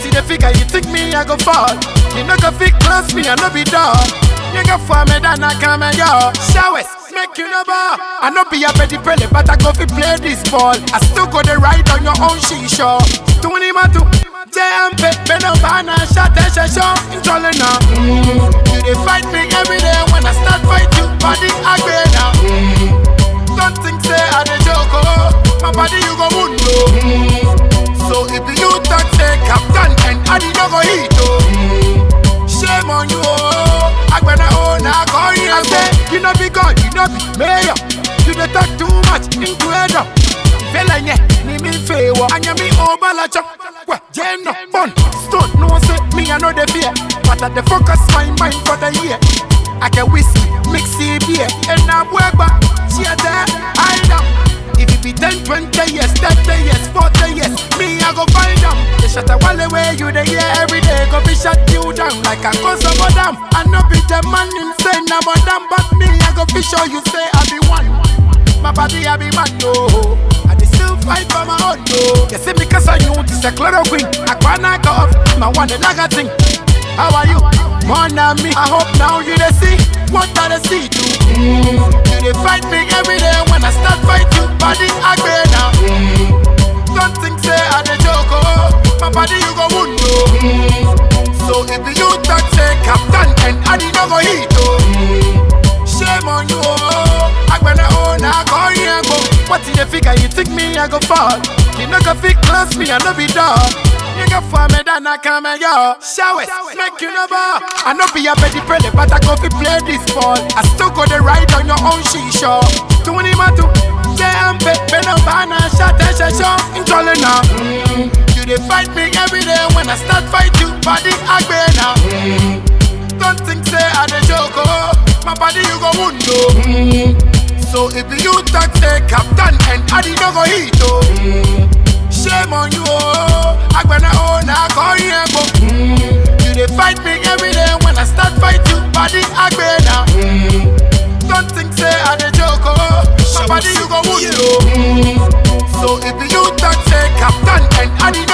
What you the figure, you think me I go fall? You no go fit close me, I no be dog. You go for me, then I come and go. Showers, make you no ball. I no be a petty prele, but I go fi play this ball. I still go the ride on your own shisha. Tuni matu, JMP, Beno Bana, shot and show. Introlling now. You dey fight me every day when I start fight you. Body agree now. Don't think say I dey joke, oh. My body you go wound, oh. So if you talk say captain and I did not go hit, oh. Shame on you, oh. I'm gonna own a call you and say, you know be God, you know be mayor. You don't talk too much into it up. Fella nye, ni me favor. And you me over la chop. Well, Jane no fun. Stone no say me I know the fear. But at the focus my mind for the year. I can whiskey, mix it beer. And now work back, she there, I know. If it be 10, 20 years, 30 years, 40 years, me I go find them. They shut a wall away, you the year every day. Go be shut you down like a cause of a dam. I no be the man insane about them, but me I go be sure you say I be one. My body I be man, no. I dey still fight for my own, no. You see me cause I knew this a chloroquine. I wanna go off, my one the lager thing. How are you? More than me. I hope now you dey see what I dey see too. You dey fight me every day when I start fight you. Body agree now. Don't think say I dey joke, oh. My body you go wound, oh. So if you talk say captain and I did not go hit, oh. Shame on you, oh. I'm gonna own a call you and go. What you the figure, you think me I go fall? You no go fit close me, I no be dog. You go for me, then I come and go. Showers, make you no ball. I no be a petty prele, but I go fi play this ball. I still go the ride on your own shisha. Tuni matu, JMP, Beno Bana, shot and show. Introlling now. You dey fight me every day when I start fight you. Body agree now. Don't think say I dey joke, oh. My body you go wound, oh. So if you talk say captain and I did not go hit, oh. Shame on you, oh. I'm gonna own a call you and go. You dey fight me every day when I start fight you. Body agree now. Don't think say I dey joke, oh. My body you go wound, oh. So if you talk say captain and I did